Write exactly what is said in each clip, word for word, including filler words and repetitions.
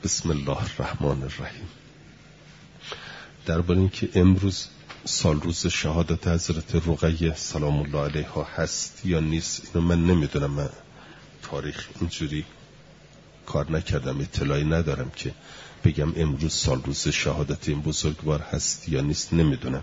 بسم الله الرحمن الرحیم. درباره اینکه امروز سال روز شهادت حضرت رقیه سلام الله علیها هست یا نیست، اینو من نمیدونم. من تاریخ اینجوری کار نکردم، اطلاعی ندارم که بگم امروز سال روز شهادت این بزرگوار هست یا نیست، نمیدونم.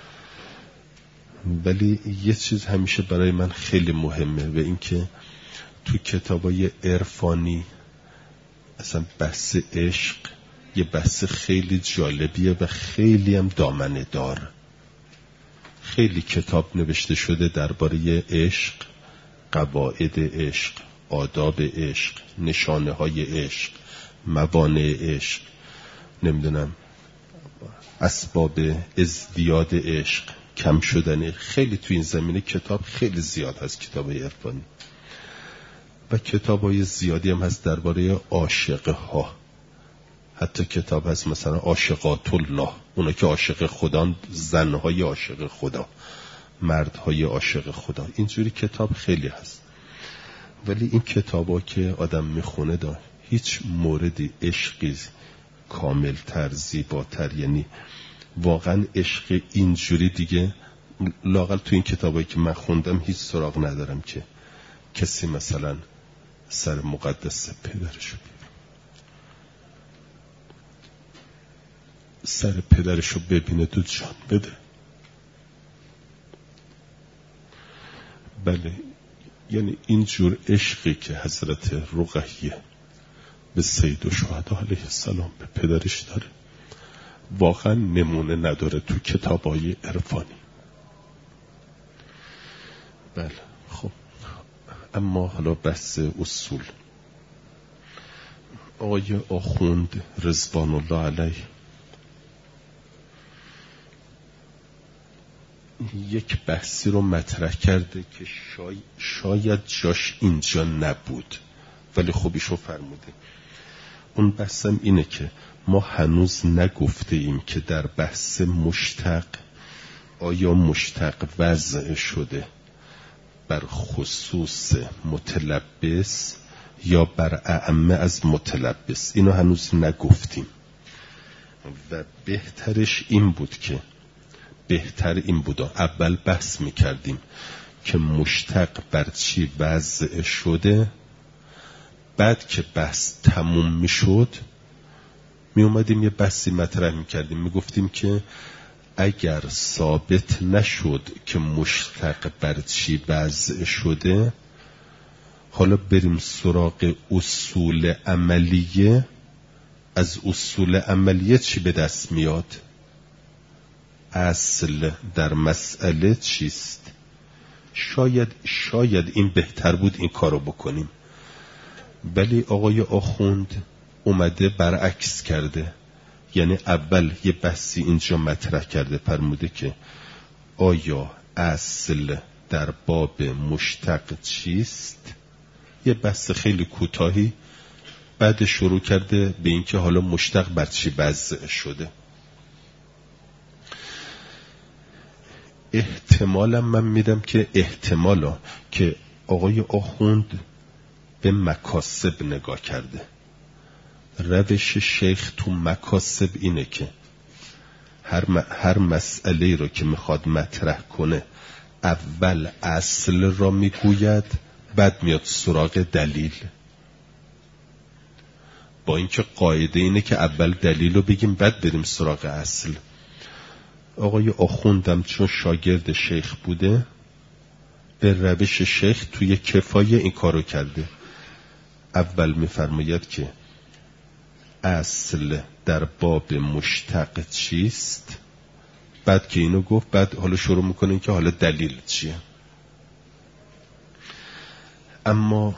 ولی یه چیز همیشه برای من خیلی مهمه و اینکه تو کتابای عرفانی اصلا بحث عشق یه بحث خیلی جالبیه و خیلی هم دامنه دار. خیلی کتاب نوشته شده درباره عشق، قواعد عشق، آداب عشق، نشانه های عشق، موانع عشق، نمیدونم اسباب ازدیاد عشق، کم شدن. خیلی تو این زمینه کتاب خیلی زیاد هست، کتاب عرفانی. و کتابای زیادی هم هست درباره عاشق ها. حتی کتاب هست مثلا عاشقات الله، اونا که عاشق خدا، زنهای عاشق خدا، مردهای عاشق خدا. اینجوری کتاب خیلی هست. ولی این کتابا که آدم میخونه دا هیچ موردی عشقی کاملتر، زیباتر، یعنی واقعا عشق اینجوری دیگه لااقل تو این کتابایی که من خوندم هیچ سراغ ندارم که کسی مثلا سر مقدس پدرشو سر پدرشو ببینه دو جان بده. بله، یعنی اینجور عشقی که حضرت رقیه به سید الشهدا علیه السلام به پدرش داره واقعا نمونه نداره تو کتابای عرفانی. بله خب، اما حالا بحث اصول. آقای آخوند رضوان الله علیه یک بحثی رو مطرح کرده که شای... شاید جاش اینجا نبود، ولی خوبیشو فرموده. اون بحثم اینه که ما هنوز نگفته ایم که در بحث مشتق آیا مشتق وضع شده بر خصوص متلبس یا بر اعمه از متلبس. اینو هنوز نگفتیم و بهترش این بود که بهتر این بود اول بحث میکردیم که مشتق بر چی وضع شده، بعد که بحث تموم میشد می اومدیم یه بحثی مطرح میکردیم، میگفتیم که اگر ثابت نشد که مشتق بر چی وضع شده، حالا بریم سراغ اصول عملیه. از اصول عملیه چی به دست میاد؟ اصل در مسئله چیست؟ شاید شاید این بهتر بود این کارو بکنیم، ولی آقای آخوند اومده برعکس کرده. یعنی اول یه بحثی اینجا مطرح کرده، فرموده که آیا اصل در باب مشتق چیست، یه بحث خیلی کوتاهی، بعد شروع کرده به اینکه حالا مشتق بر چی وضع شده. احتمالا من میدم که احتمالا که آقای آخوند به مکاسب نگاه کرده. روش شیخ تو مکاسب اینه که هر, م... هر مسئله رو که میخواد مطرح کنه اول اصل را میگوید، بعد میاد سراغ دلیل. با اینکه قاعده اینه که اول دلیل رو بگیم بعد بریم سراغ اصل. آقای آخوندم چون شاگرد شیخ بوده به روش شیخ توی کفایه این کارو کرده. اول میفرماید که اصل در باب مشتق چیست، بعد که اینو گفت بعد حالا شروع میکنه که حالا دلیل چیه. اما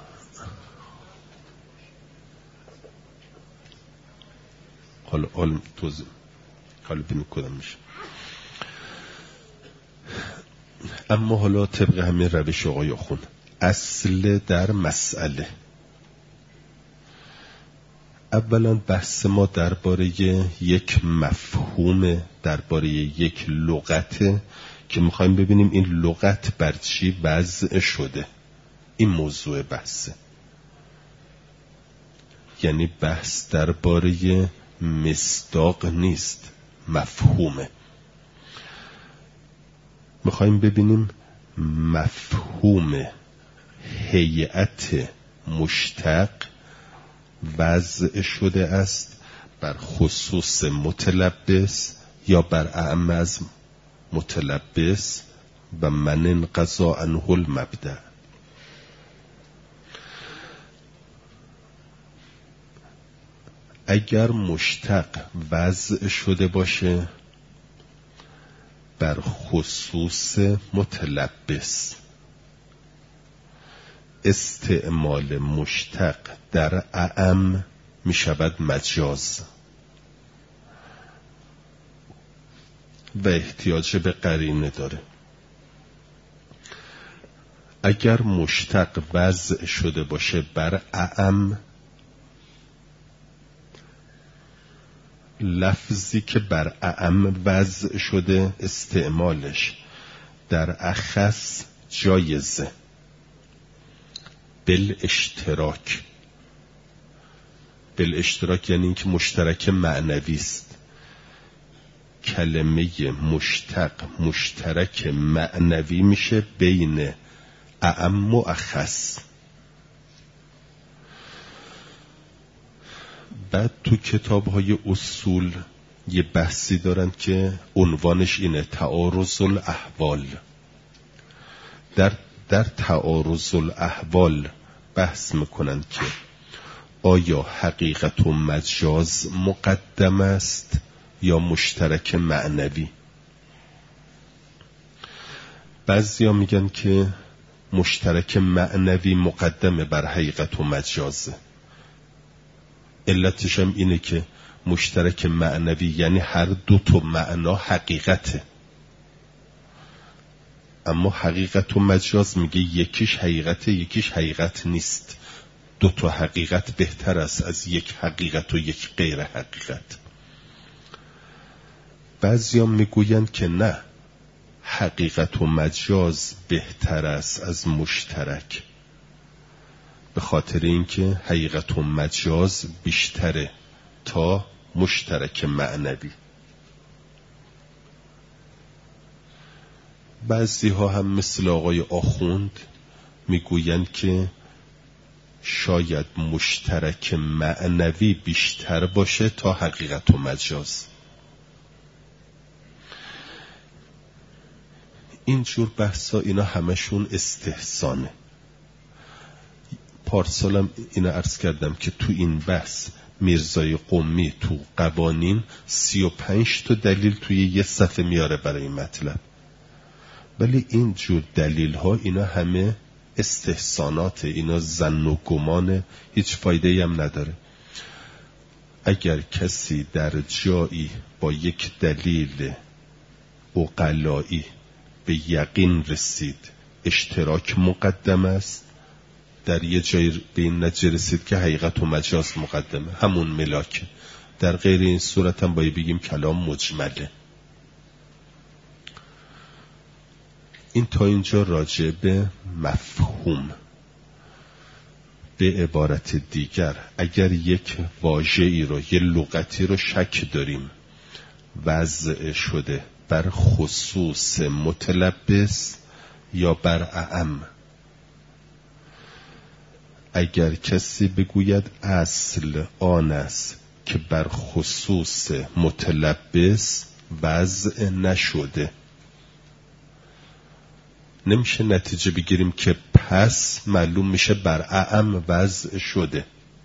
حالا حالا توضیح حالا ببینیم کدام میشه. اما حالا طبق همین روش آقای آخوند، اصل در مسئله. اولا بحث ما درباره یک مفهوم، درباره یک لغت که میخوایم ببینیم این لغت بر چی وضع شده. این موضوع بحثه. یعنی بحث درباره مصداق نیست، مفهومه. میخوایم ببینیم مفهوم هیئت مشتق وضع شده است بر خصوص متلبس یا بر اعم از متلبس و من انقضا عنه المبدأ. اگر مشتق وضع شده باشه بر خصوص متلبس، استعمال مشتق در اعم می شود مجاز و احتیاج به قرینه داره. اگر مشتق وضع شده باشه بر اعم، لفظی که بر اعم وضع شده استعمالش در اخص جایزه، بالاشتراک. بالاشتراک یعنی اینکه مشترک معنوی است. کلمه مشتق مشترک معنوی میشه بین اعم و اخص. بعد تو کتاب‌های اصول یه بحثی دارن که عنوانش اینه تعارض الاحوال. در در تعارض الاحوال بحث میکنن که آیا حقیقت و مجاز مقدم است یا مشترک معنوی. بعضیا میگن که مشترک معنوی مقدمه بر حقیقت و مجازه. علتش هم اینه که مشترک معنوی یعنی هر دو تا معنا حقیقته، اما حقیقت و مجاز میگه یکیش حقیقته یکیش حقیقت نیست. دو تا حقیقت بهتر است از یک حقیقت و یک غیر حقیقت. بعضیا میگوین که نه، حقیقت و مجاز بهتر است از مشترک، به خاطر اینکه حقیقت و مجاز بیشتره تا مشترک معنوی. بعضی ها هم مثل آقای آخوند میگویند که شاید مشترک معنوی بیشتر باشه تا حقیقت و مجاز. اینجور بحثا اینا همشون استحسانه. پارسالم اینا عرض کردم که تو این بحث میرزای قمی تو قوانین سی و پنج تا دلیل توی یه صفحه میاره برای مطلب، ولی این جور دلیل ها اینا همه استحسانات، اینا ظن و گمان، هیچ فایده هم نداره. اگر کسی در جایی با یک دلیل عقلایی به یقین رسید اشتراک مقدم است، در یه جایی به این نتیجه رسید که حقیقت و مجاز مقدمه، همون ملاکه. در غیر این صورت هم باید بگیم کلام مجمله. این تا اینجا راجع به مفهوم. به عبارت دیگر اگر یک واژه‌ای رو، یه لغتی رو شک داریم وضع شده بر خصوص متلبس یا بر اعم، اگر کسی بگوید اصل آن است که بر خصوص متلبس وضع نشده، نمیشه نتیجه بگیریم که پس معلوم میشه بر اعم وضع شده.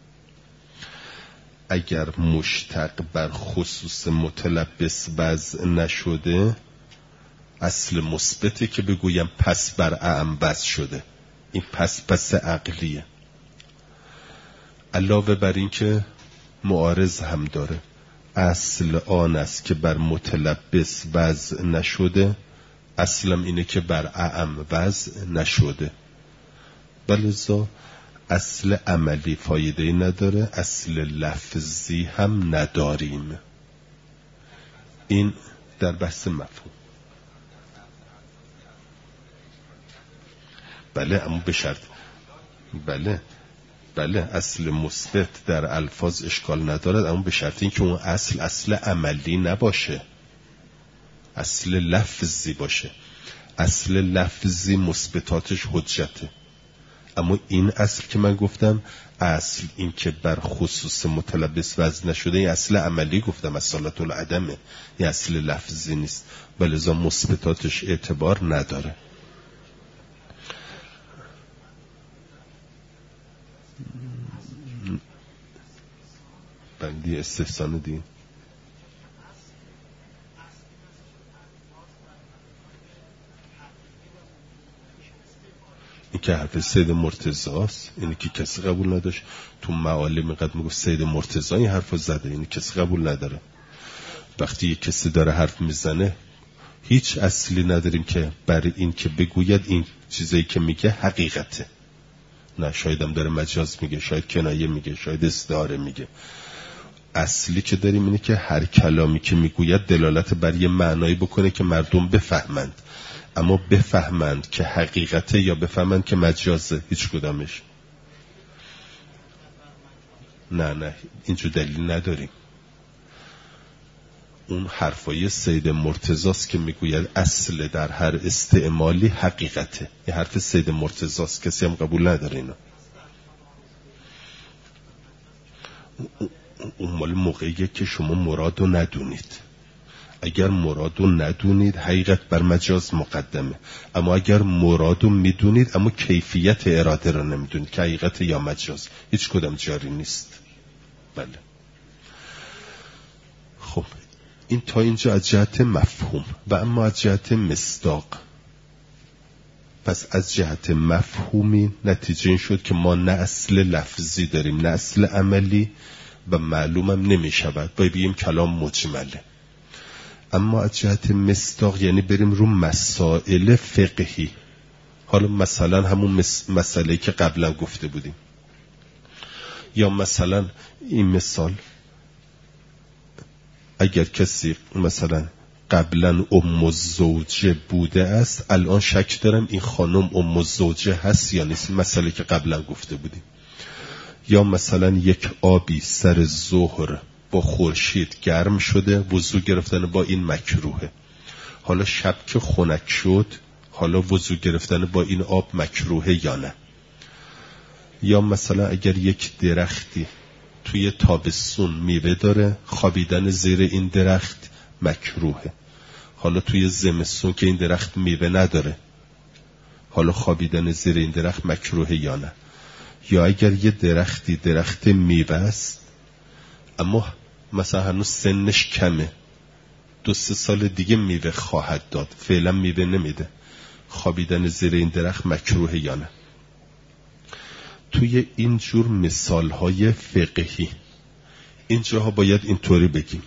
اگر مشتق بر خصوص متلبس وضع نشده، اصل مثبته که بگویم پس بر اعم وضع شده. این پس پس عقلیه. علاوه بر این که معارض هم داره، اصل آن است که بر متلبس وضع نشده، اصلم اینه که بر اعم وضع نشده. بلذا اصل عملی فایده نداره، اصل لفظی هم نداریم. این در بحث مفهوم. بله، اما به شرط. بله بله اصل مثبت در الفاظ اشکال ندارد، اما به شرط اینکه اون اصل اصل عملی نباشه، اصل لفظی باشه. اصل لفظی مثبتاتش حجته، اما این اصل که من گفتم اصل این که بر خصوص متلبس وضع نشده، این اصل عملی گفتم، اصالت العدمه، این اصل لفظی نیست، ولذا مثبتاتش اعتبار نداره. بندی استحسان دین این که حرف سید مرتضی است، اینی که کسی قبول نداشت. تو معالم قد میگفت سید مرتضی این حرف رو زده، اینی کسی قبول نداره. وقتی یک کسی داره حرف میزنه هیچ اصلی نداریم که برای این که بگوید این چیزایی که میگه حقیقته. نه، شایدم داره مجاز میگه، شاید کنایه میگه، شاید استعاره میگه. اصلی که داریم اینه که هر کلامی که میگوید دلالت بر یه معنایی بکنه که مردم بفهمند، اما بفهمند که حقیقته یا بفهمند که مجازه، هیچ کدامش. نه نه اینجور دلیل نداریم. اون حرفای سید مرتضی است که میگوید اصل در هر استعمالی حقیقته. این حرف سید مرتضی است، کسی هم قبول نداره اینا. اون مال موقعیه که شما مرادو ندونید. اگر مرادو ندونید حقیقت بر مجاز مقدمه، اما اگر مرادو میدونید اما کیفیت اراده رو نمیدونید که حقیقت یا مجاز، هیچ کدام جاری نیست. بله. خب این تا اینجا از جهت مفهوم و اما از جهت مصداق. پس از جهت مفهومی نتیجه این شد که ما نه اصل لفظی داریم نه اصل عملی و معلومم نمی شود، باید بگیم کلام مجمله. اما از جهت مصداق یعنی بریم رو مسائل فقهی. حالا مثلا همون مس... مسئله که قبلا گفته بودیم، یا مثلا این مثال اگر کسی مثلا قبلا ام الزوجه بوده است، الان شک دارم این خانم ام الزوجه هست یا نیست، مسئله که قبلا گفته بودیم. یا مثلا یک آبی سر ظهر با خورشید گرم شده، وضو گرفتن با این مکروهه. حالا شب که خنک شد، حالا وضو گرفتن با این آب مکروهه یا نه. یا مثلا اگر یک درختی توی تابستون میوه داره، خوابیدن زیر این درخت مکروهه. حالا توی زمستون که این درخت میوه نداره، حالا خوابیدن زیر این درخت مکروهه یا نه. یا اگر یه درختی درخت میوه است اما مثلا هنوز سنش کمه، دو سه سال دیگه میوه خواهد داد، فعلا میوه نمیده، خوابیدن زیر این درخت مکروهه یا نه. توی این جور مثالهای فقهی اینجاها باید اینطوری بگیم: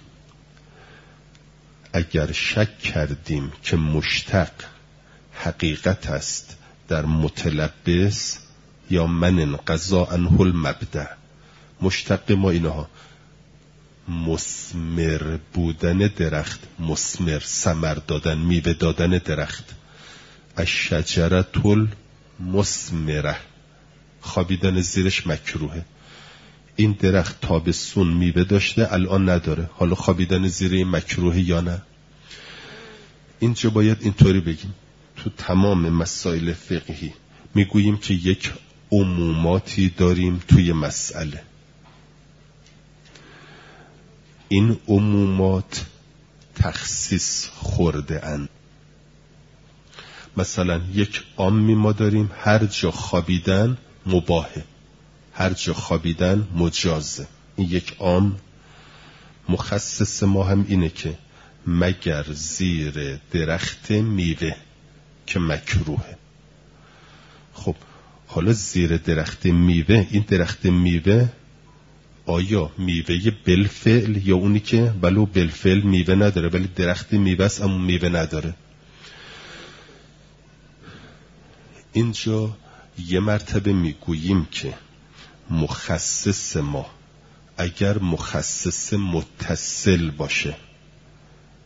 اگر شک کردیم که مشتق حقیقت است در متلبس یا من انقضا عنه المبدأ، مشتق ما اینها مثمر بودن درخت، مثمر ثمر دادن، میوه دادن درخت، الشجرة المثمرة، خوابیدن زیرش مکروهه. این درخت تابستون میوه داشته الان نداره، حالا خوابیدن زیر این مکروهه یا نه. اینجا باید اینطوری بگیم: تو تمام مسائل فقهی میگوییم که یک عموماتی داریم توی مسئله، این عمومات تخصیص خورده اند. مثلا یک عامی ما داریم هر جا خوابیدن مباهه، هر جا خوابیدن مجازه. این یک عام. مخصص ما هم اینه که مگر زیر درخت میوه که مکروهه. خب حالا زیر درخت میوه، این درخت میوه آیا میوه بالفعل یا اونی که ولو بالفعل میوه نداره ولی درخت میوه است اما میوه نداره؟ اینجا یه مرتبه میگوییم که مخصص ما اگر مخصص متصل باشه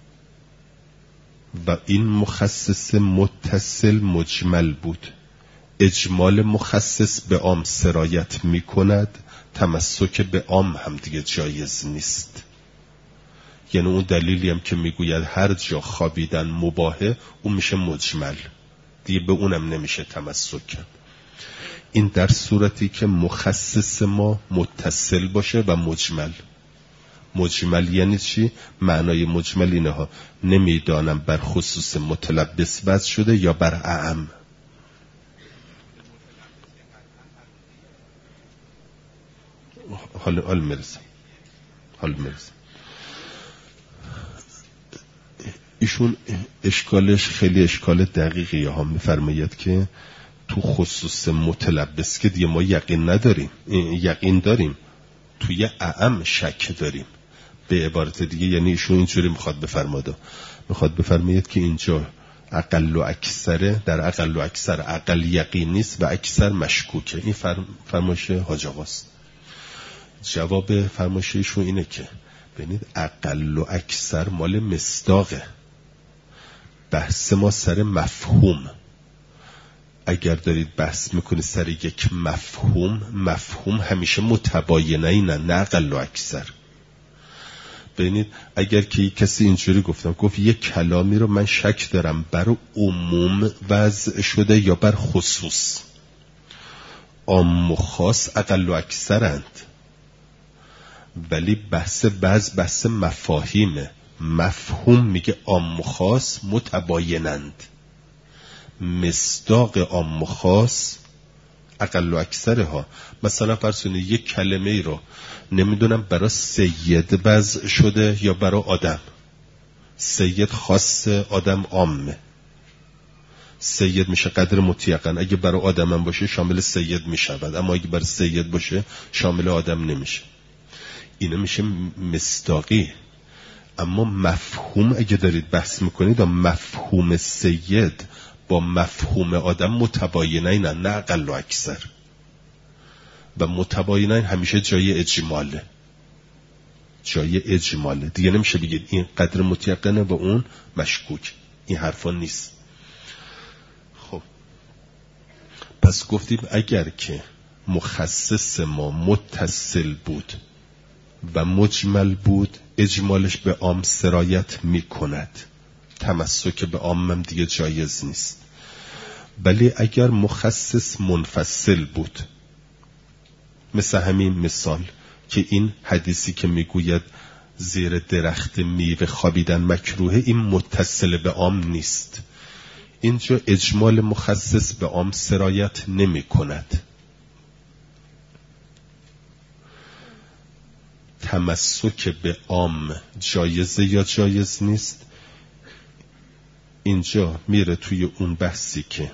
و این مخصص متصل مجمل بود، اجمال مخصص به عام سرایت می کند، تمسک به عام هم دیگه جایز نیست. یعنی اون دلیلی هم که میگوید هر جا خوابیدن مباهه، اون میشه مجمل، دیگه به اونم نمیشه تمسک کرد. این در صورتی که مخصص ما متصل باشه و مجمل. مجمل یعنی چی؟ معنای مجمل اینه ها، نمیدانم بر خصوص متلبس وضع شده یا بر اعم. حال حال میرسم حال میرسم ایشون اشکالش خیلی اشکال دقیقی ها. میفرماید که تو خصوص متلبس که دیگه ما یقین نداریم، یقین داریم، توی اعم شک داریم. به عبارت دیگه یعنی ایشون اینجوری میخواد بفرماده، میخواد بفرماید که اینجا اقل و اکثره، در اقل و اکثر اقل یقین نیست و اکثر مشکوکه. این فرم فرمایش حاج آقاست. جواب فرمایش ایشون اینه که ببینید اقل و اکثر مال مصداقه، بحث ما سر مفهوم. اگر دارید بحث میکنید سر یک مفهوم، مفهوم همیشه متباینه اینه، نه اقل و اکثر. ببینید اگر که کسی اینجوری گفتم گفت یک کلامی رو من شک دارم بر عموم وضع شده یا بر خصوص، عام و خاص اقل و اکثرند، ولی بحث بعض بحث مفاهیمه. مفهوم میگه عام و خاص متباینند، مصداق عام و خاص اقل و اکثره ها. مثلا فرض کنید یک کلمه ای رو نمیدونم برای سید وضع شده یا برای آدم. سید خاص، آدم عامه. سید میشه قدر مطلقاً، اگه برای آدم هم باشه شامل سید میشود، اما اگه برای سید باشه شامل آدم نمیشه. اینه میشه مصداقی. اما مفهوم اگه دارید بحث میکنید و مفهوم سید با مفهوم آدم متباینین، نه اقل و اکثر. و متباینین همیشه جای اجماله، جای اجماله دیگه. نمیشه بگید این قدر متیقنه و اون مشکوک، این حرفا نیست. خب پس گفتیم اگر که مخصص ما متصل بود و مجمل بود، اجمالش به عام سرایت میکند، تمسک به عام هم دیگه جایز نیست. ولی اگر مخصص منفصل بود، مثل همین مثال که این حدیثی که میگوید زیر درخت میوه خوابیدن مکروهه، این متصل به عام نیست. اینجا اجمال مخصص به عام سرایت نمی کند. تمسک به عام جایزه یا جایز نیست. اینجا میره توی اون بحثی که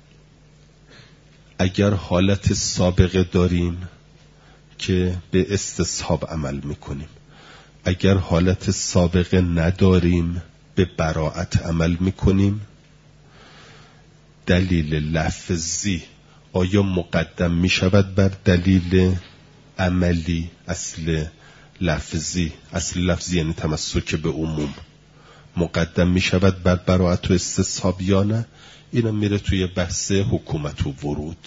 اگر حالت سابقه داریم که به استصحاب عمل میکنیم، اگر حالت سابقه نداریم به براءت عمل میکنیم. دلیل لفظی آیا مقدم میشود بر دلیل عملی؟ اصل لفظی، اصل لفظی یعنی تمسک به عموم، مقدم میشود بر براءت و استصحاب یا نه؟ اینم میره توی بحث حکومت و ورود.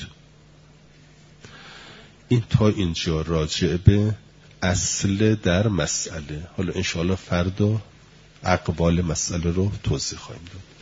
این تا اینجا راجع به اصل در مسئله. حالا انشاءالله فردا اقوال مسئله رو توضیح خواهیم داد.